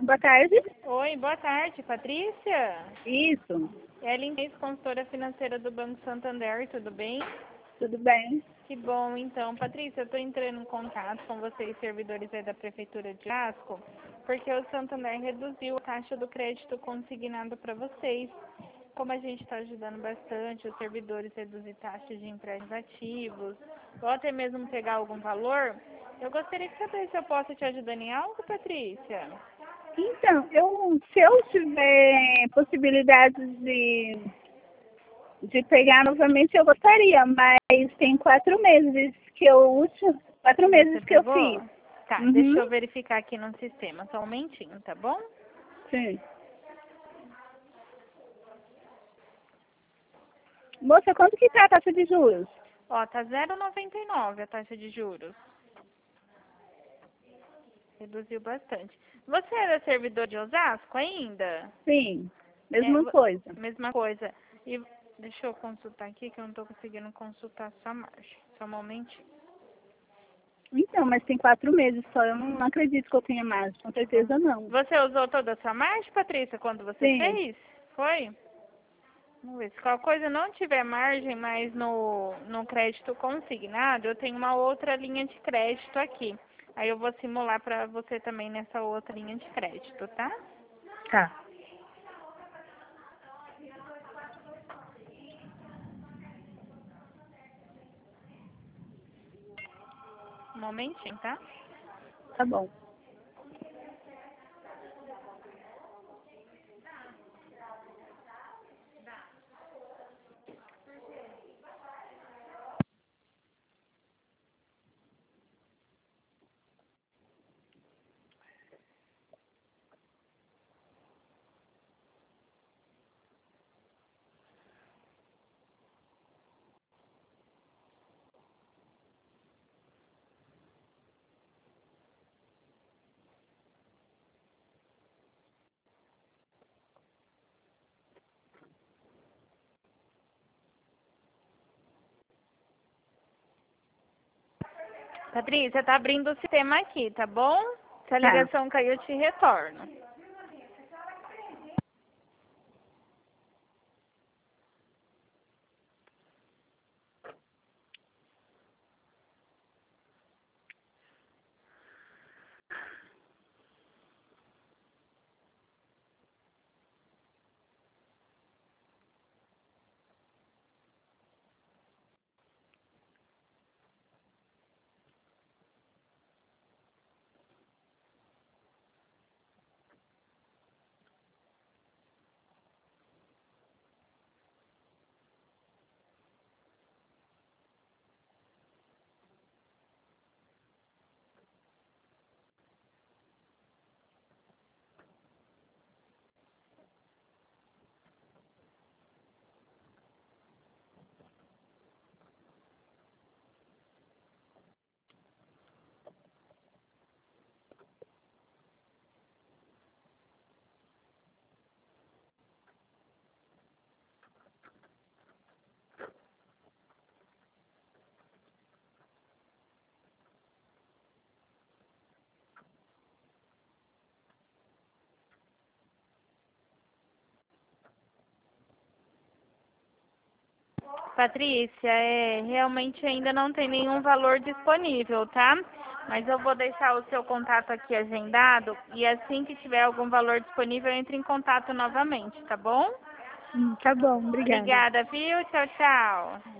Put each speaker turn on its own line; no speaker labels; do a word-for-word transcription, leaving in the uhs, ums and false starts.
Boa tarde.
Oi, boa tarde, Patrícia.
Isso.
Ellen Reis, consultora financeira do Banco Santander, tudo bem?
Tudo bem?
Que bom, então. Patrícia, eu estou entrando em contato com vocês, servidores aí da Prefeitura de Osasco, porque o Santander reduziu a taxa do crédito consignado para vocês. Como a gente está ajudando bastante os servidores a reduzir taxas de empréstimos ativos, ou até mesmo pegar algum valor, eu gostaria de saber se eu posso te ajudar em algo, Patrícia.
Então, eu, se eu tiver possibilidades de, de pegar novamente, eu gostaria, mas tem quatro meses que eu uso, quatro meses
Você
que eu
pegou?
fiz.
Tá,
Uhum.
deixa eu verificar aqui no sistema, só um momentinho, tá bom?
Sim. Moça, quanto que tá a taxa de juros?
Ó, tá zero vírgula noventa e nove a taxa de juros. Reduziu bastante. Você era servidor de Osasco ainda?
Sim,
É,
mesma
vo-
coisa.
mesma coisa. E deixa eu consultar aqui que eu não tô conseguindo consultar sua margem. Só um momentinho.
Então, mas tem quatro meses só, eu não acredito que eu tenha mais, com certeza não.
Você usou toda a sua margem, Patrícia, quando você
Sim.
fez? Foi? Vamos ver. Se qualquer coisa não tiver margem, mas no, no crédito consignado, eu tenho uma outra linha de crédito aqui. Aí eu vou simular para você também nessa outra linha de crédito, tá?
Tá.
Um momentinho, tá?
Tá bom.
Patrícia, tá abrindo o sistema aqui, tá bom? Se a
Tá.
ligação cair, eu te retorno. Patrícia, é, realmente ainda não tem nenhum valor disponível, tá? Mas eu vou deixar o seu contato aqui agendado e assim que tiver algum valor disponível, eu entro em contato novamente, tá bom?
Hum, tá bom, obrigada.
Obrigada, viu? Tchau, tchau.